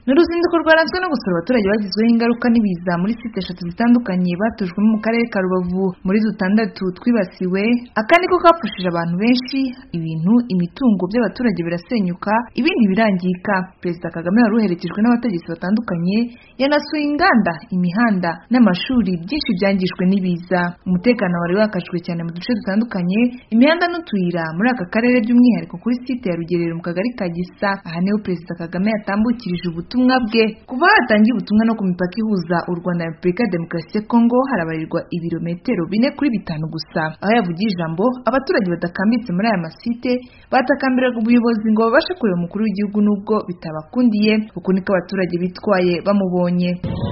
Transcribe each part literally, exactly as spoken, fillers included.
N'uruzinduko rwaranzwe no gusura abaturage bagizweho ingaruka n'ibiza muri site eshatu zitandukanye batujwemo mu karere ka Rubavu. Muri dutandatu twibasiwe, aka niko kapfushije abantu benshi, ibintu imitungo by'abaturage birasenyuka, ibindi birangirika. Perezida Kagame wari uherekejwe n'abategetsi batandukanye yanasuye inganda, imihanda n'amashuri byinshi byangijwe n'ibiza. Umutekano wari wakajwe cyane mu duce dutandukanye, imihanda n'utuyira muri aka karere by'umwihariko kuri site ya Rugerero mu kagari ka Gisa. Aha niho Perezida Kagame yatambukirije ubutumwa bwe. Kuva hatangiye ubutumwa no ku mipaka ihuza u Rwanda na Repubulika ya Demokarasi ya Kongo harabarirwa ibirometero bine kuri bitanu gusa. Aho yavugiye ijambo, abaturage badakambitse muri aya masite batakambiraga ubuyobozi ngo babashe kureba umukuru w'igihugu nubwo bitabakundiye. Uko niko abaturage bitwaye bamubonye.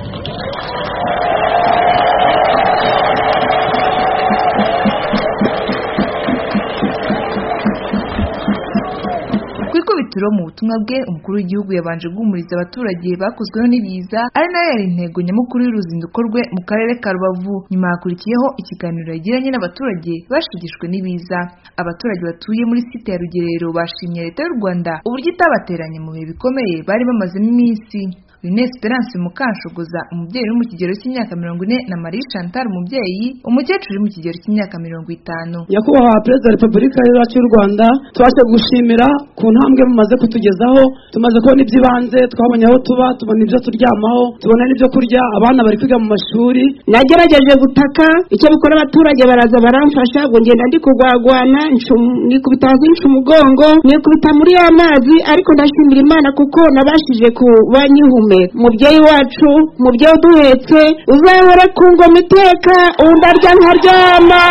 Kwikubitiro mu butumwa bwe, umukuru w'igihugu yabanje guhumuriza abaturage bakozweho n'ibiza, ari nayo yari intego nyamukuru y'uruzinduko rwe mu karere ka Rubavu. Nyuma hakurikiyeho ikiganiro yagiranye n'abaturage bashigishwe n'ibiza. Abaturage batuye muri site ya Rugerero bashimye Leta y'u Rwanda uburyo itabateranye mu bihe bikomeye bari bamazemo iminsi. Ines Esperance Mukanshogoza, umubyeyi uri mu kigero cy'imyaka mirongo ine, na Marie Chantal, umubyeyi umukecuru uri mu kigero cy'imyaka mirongo itanu. Nyakubahwa Perezida wa Repubulika y'u Rwanda, tubashe gushimira ku ntambwe mumaze kutugezaho. Tumaze kubona iby'ibanze, twabonye aho tuba, tubona ibyo turyamaho, tubona n'ibyo kurya, abana bari kwiga mu mashuri. Nagerageje gutaka icyo bikora, abaturage baraza baramfasha, ngo ngenda ndi kugwagwana, nikubita hasi nca umugongo, nikubita muri ya mazi, ariko ndashimira Imana kuko nabashije kuba nyihumeka. Mubyeyi wacu, mubyeyi uduhetse, uzahore ku ngoma iteka, undarya nkaryama.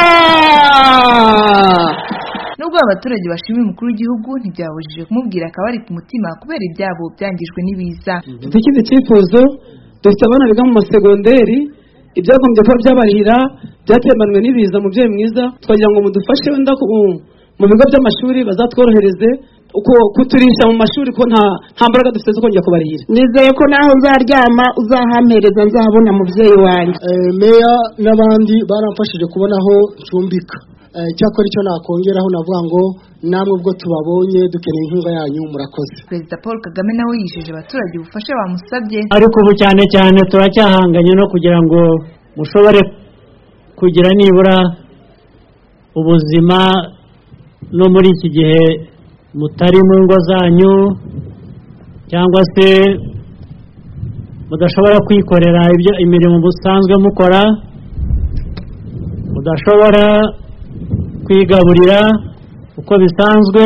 Nubwo abaturage bashimiye umukuru w'igihugu, ntibyabujije kumubwira akabari ku mutima kubera ibyabo byangijwe n'ibiza. Dufite ikindi cyifuzo, dufite abana biga mu masegonderi, ibyagombye kuba byabarihira byatemanwe n'ibiza. Mubyeyi mwiza, twagira ngo mudufashe wenda mu bigo by'amashuri bazatworohereze uko kuturisha mu mashuri ko nta nta mbaraga dufite zo kongera kubarihira. Nizeye ko naho uzaryama uzahampereza nzabona mubyeyi wanjye. Eh, meya n'abandi baramfashije kubona aho ncumbika. Eh, cyakora icyo nakongeraho navuga ngo namwe ubwo tubabonye dukeneye inkunga yanyu, murakoze. Perezida Paul Kagame nawe yijeje abaturage ubufasha bamusabye. Ariko ubu cyane cyane turacyahanganye no kugira ngo mushobore kugira nibura ubuzima no muri iki gihe mutari mu ngo zanyu, cyangwa se mudashobora kwikorera ibyo imirimo musanzwe mukora, mudashobora kwigaburira uko bisanzwe.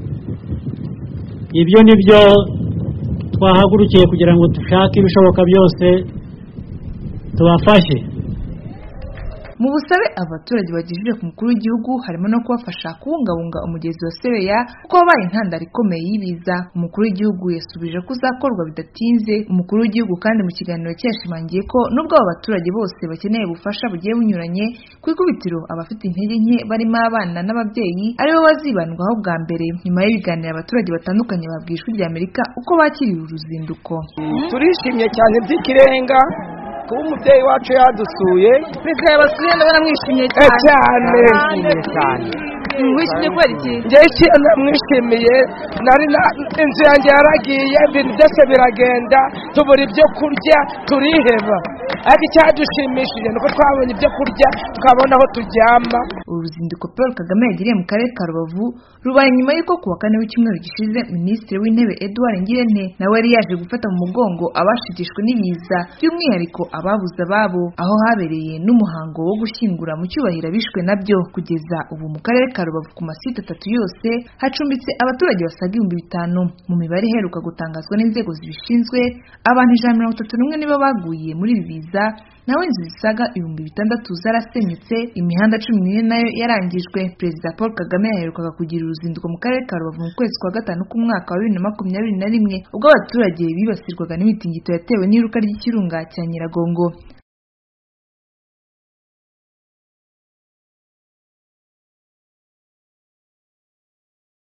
Ibyo nibyo twahagurukiye kugira ngo dushake ibishoboka byose tubafashe. Mu busabe abaturage bagejije ku mukuru w'igihugu harimo no kubafasha kubungabunga umugezi wa Sebeya kuko wabaye intandaro ikomeye y'ibiza. Umukuru w'igihugu yasubije ko uzakorwa bidatinze. Umukuru w'igihugu kandi mu kiganiro cyashimangiye ko nubwo aba baturage bose bakeneye ubufasha bugiye bunyuranye, ku ikubitiro abafite intege nke barimo abana n'ababyeyi aribo bazibandwaho bwa mbere. Nyuma y'ibiganiro abaturage batandukanye babwiye Ijwi ry'Amerika uko bakiriye uruzinduko. Turishimye cyane by'ikirenga kuba umubyeyi wacu yadusuye. Perezida yabasuye ndabona mwishimye cyane cyane cyane. Mwishimye kubera iki? Njye mwishimiye, nari inzu yanjye yaragiye, ibintu byose biragenda, tubura ibyo kurya turiheba, ariko icyadushimishije nuko twabonye ibyo kurya tukabona aho turyama. Uru ruzinduko Paul Kagame yagiriye mu karere ka Rubavu rubaye nyuma y'uko kuwa kane w'icyumweru gishize Minisitiri w'Intebe Edouard Ngirente nawe yari yaje gufata mu mugongo abashigishwe n'ibiza, by'umwihariko ababuze ababo, aho habereye n'umuhango wo gushyingura mu cyubahiro abishwe nabyo. Kugeza ubu mu karere ka Rubavu ku masite atatu yose hacumbitse abaturage basaga ibihumbi bitanu. Mu mibare iheruka gutangazwa n'inzego zibishinzwe, abantu ijana na mirongo itatu n'umwe nibo baguye muri ibi biza, naho inzu zisaga ibihumbi bitandatu zarasenyutse, imihanda cumi n'ine nayo yarangijwe. Perezida Paul Kagame yaherukaga kugira uruzinduko mu karere ka Rubavu mu kwezi kwa gatanu k'umwaka wa bibiri na makumyabiri na rimwe ubwo abaturage bibasirwaga n'imitingito yatewe n'iruka ry'ikirunga cya Nyiragongo.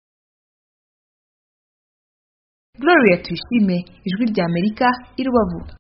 Gloria Tuyishime, Ijwi ry'Amerika, i Rubavu.